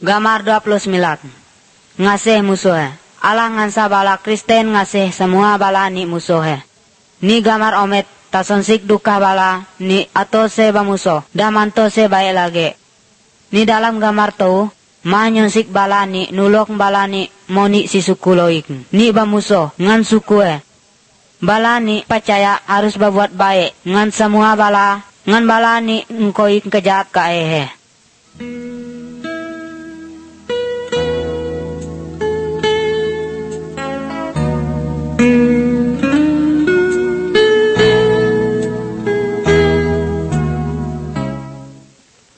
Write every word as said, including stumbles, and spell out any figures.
Gambar dua puluh sembilan. Ngasih musuh. Allah ngansa bala Kristen ngasih semua bala ni musuh. Ni gamar omet tasonsik duka bala ni atau seba musuh. Damanto se baik lagi. Ni dalam gambar tu manyonsik bala ni nulok bala ni moni si suku loik. Ni ba musuh ngan suku eh. Bala ni percaya harus berbuat baik ngan semua bala ngan bala ni ngkoik kejahat ka eh.